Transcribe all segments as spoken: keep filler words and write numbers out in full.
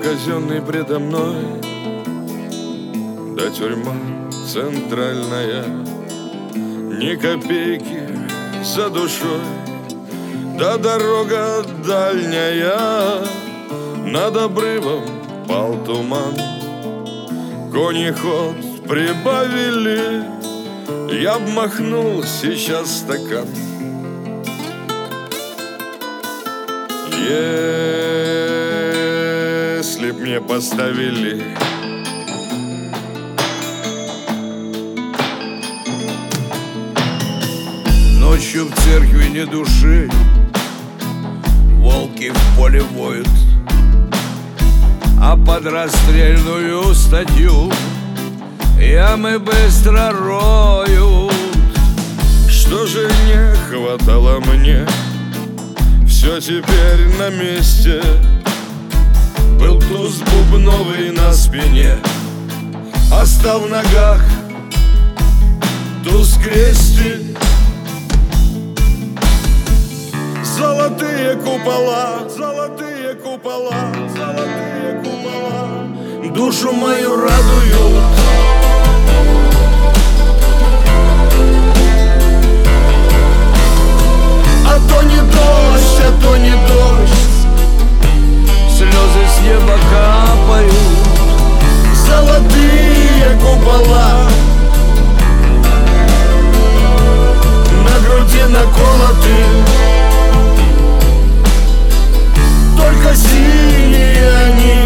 казенный предо мной, да тюрьма центральная, ни копейки за душой, да дорога дальняя. Над обрывом пал туман, кони ход прибавили, я б махнул сейчас стакан. Если б мне поставили ночью в церкви ни души, волки в поле воют, а под расстрельную статью ямы быстро роют. Что же не хватало мне? Все теперь на месте. Был туз бубновый на спине, а стал в ногах туз крестик. Золотые купола, золотые купола, золотые купола душу мою радуют. А то не дождь, а то не дождь, слезы с неба капают. Золотые купола на груди наколоты, только синие они,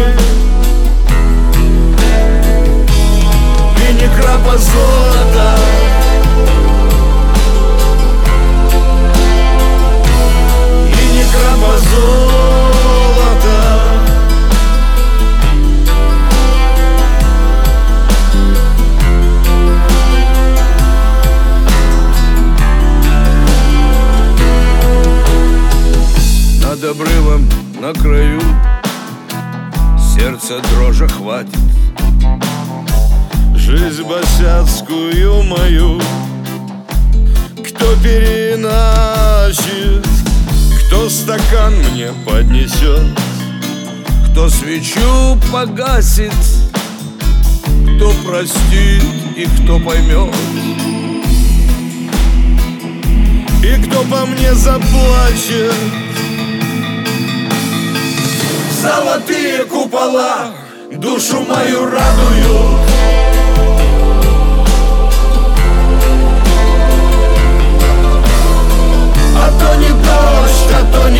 и ни крапа золота. Золото. Над обрывом на краю сердце дрожи хватит. Жизнь босяцкую мою кто переначит, кто стакан мне поднесет, кто свечу погасит, кто простит и кто поймет, и кто по мне заплачет. Золотые купола душу мою радуют. А то не дождь, а то не